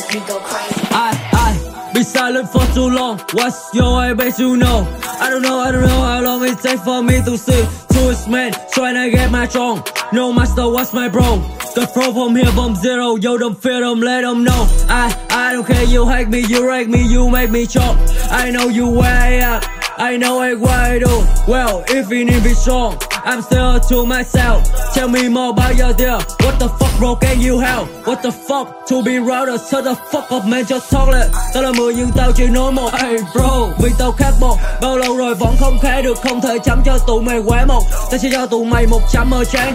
me go crazy. I be silent for too long. What's your I bet you know. I don't know how long it takes for me to see. Tourist man trying to get my strong. No master, what's my bro? Got flow from here from zero. Yo, don't fear them, let them know. I don't care, you hate me, you rake me, you make me chop. I know you way up, I know what I do. Well, if you need be strong, I'm still to myself. Tell me more about your deal. What the fuck bro can you help? What the fuck to be router? Shut the fuck up man, just talk lên. Tao là 10 nhưng tao chỉ nói một. Hey bro, vì tao khác một. Bao lâu rồi vẫn không khá được, không thể chấm cho tụi mày quá một. Tao sẽ cho tụi mày 100 ở trán.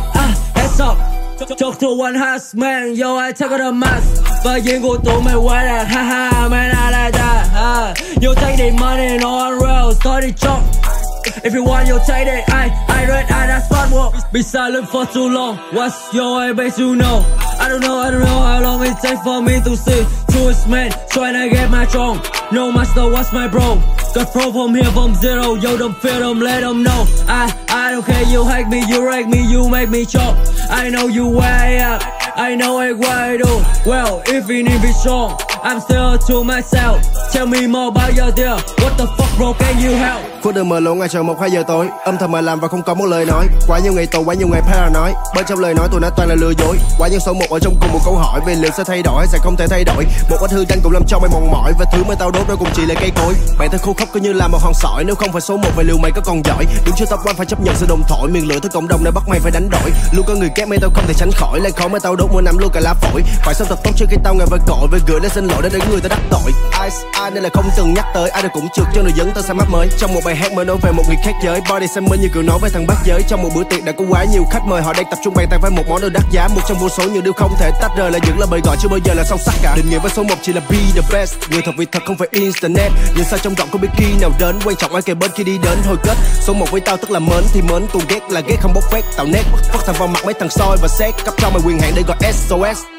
Heads up. Talk to one house man, yo I take out the mask. Và diện của tụi mày quá đạt, haha man I like that. You take the money no unreal, start the chop. If you want you take it, I read that spot walk. Be silent for too long, what's your I bet you know. I don't know how long it takes for me to see. Tourist man trying to get my strong. No master, what's my bro? Got flow from here from zero. Yo, don't fear them, let them know. I don't care, you hate me, you rake me, you make me chop. I know you way up, I know what I do. Well, if you need be strong, I'm still to myself. Tell me more about your deal. What the fuck bro can you help? Phút đường mờ lộn ngay chờ 1-2 giờ tối, âm thầm mà làm và không có một lời nói. Quá nhiều ngày tù, quá nhiều ngày paranoid. Bên trong lời nói tụi nó toàn là lừa dối. Quá nhiều số một ở trong cùng một câu hỏi về liệu sẽ thay đổi hay sẽ không thể thay đổi. Một ít hư danh cũng làm cho mày mòn mỏi, và thứ mà tao đốt đó cũng chỉ là cây cối. Bản thân khô khốc cứ như là một hòn sỏi, nếu không phải số 1 vậy liệu mày có còn giỏi? Đứng trước top one phải chấp nhận sự đồng thổi, miền lửa từ cộng đồng này bắt mày phải đánh đổi. Luôn có người ghét mày tao không thể tránh khỏi, lên khói mà tao đốt mỗi năm luôn cả lá phổi. Phải sống thật tốt trước khi tao ngờ với cội, và gửi đến xin lỗi đến những người ta đắc tội. Ai nên là không từng nhắc tới, ai đều cũng trượt cho người dẫn tao sang mắt mới. Trong một bài hát mới nói về một người khác giới, body shaming như kiểu nói với thằng bác giới. Trong một bữa tiệc đã có quá nhiều khách mời, họ đang tập trung bàn tán với một món đồ đắt giá. Một trong vô số những điều không thể tách rời là những lời mời gọi chưa bao giờ là sâu sắc cả. Định nghĩa với số 1 chỉ là be the best, người thật vì thật không phải internet. Nhưng sao trong giọng có biết khi nào đến, quan trọng ai kề bên khi đi đến hồi kết. Số 1 với tao tức là mến thì mến, còn ghét là ghét không bốc phét. Tạo nét phất thẳng vào mặt mấy thằng soi và xét, cấp cho mày quyền hạn để gọi SOS.